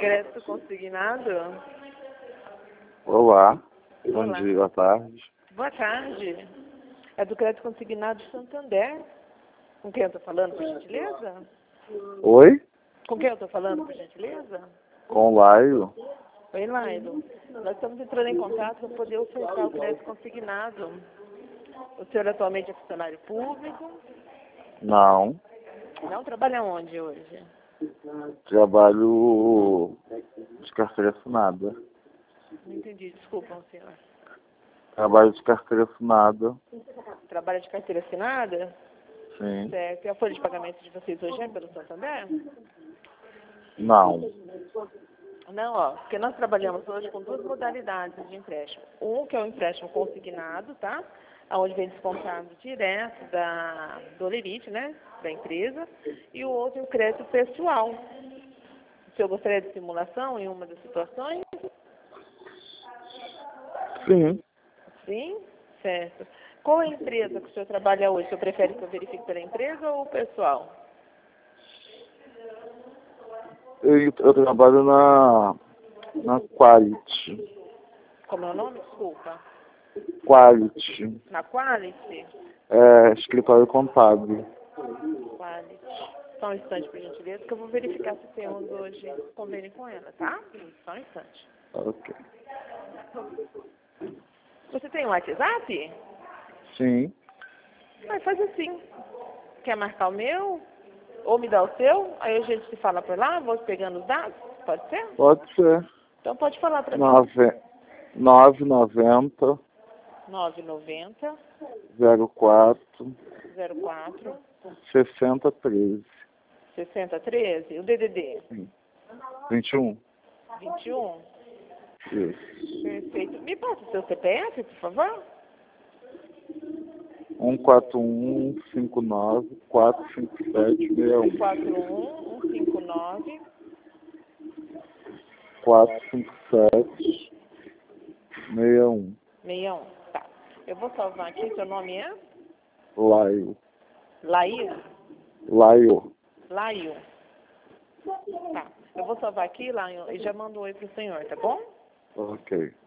Crédito consignado? Olá, bom Olá. dia, boa tarde. Boa tarde. É do Crédito Consignado Santander. Com quem eu estou falando, por gentileza? Oi? Com quem eu estou falando, por gentileza? Com Laio? Oi, Lailo. Nós estamos entrando em contato para poder ofertar o crédito consignado. O senhor atualmente é funcionário público? Não, Não trabalha onde hoje? trabalho de carteira assinada. Não entendi, desculpa, senhor. Trabalho de carteira assinada, Trabalha de carteira assinada? sim. Certo. E a folha de pagamento de vocês hoje é pelo Santander? Não, Não, ó, porque nós trabalhamos hoje com duas modalidades de empréstimo. Um que é o empréstimo consignado, tá? Onde vem descontado direto do limite, né? Da empresa. E o outro é o crédito pessoal. O senhor gostaria de simulação em uma das situações? sim. Sim? Certo. Qual é a empresa que o senhor trabalha hoje? O senhor prefere que eu verifique pela empresa ou o pessoal? Eu trabalho na Quality. Como é o nome? Desculpa. Quality. Na Quality? É escritório contábil. Quality. Só um instante, por gentileza, que eu vou verificar se temos hoje convênio com ela, tá? Só um instante. Ok. Você tem um WhatsApp? Sim, Mas faz assim. Quer marcar o meu? Ou me dar o seu? Aí a gente se fala por lá, vou pegando os dados? Pode ser? pode ser. Então pode falar para mim. 990 990 04 04 6013. 6013. O DDD? Sim. 21. 21. Isso. Perfeito. Me passa o seu CPF, por favor? 14159 45761. 41 159 457 61. 61. Tá. Eu vou salvar aqui. Seu nome é? Laio. Laís? Laio. Laio. Tá. Eu vou salvar aqui, Laio, e já mando um oi pro senhor, tá bom? Ok.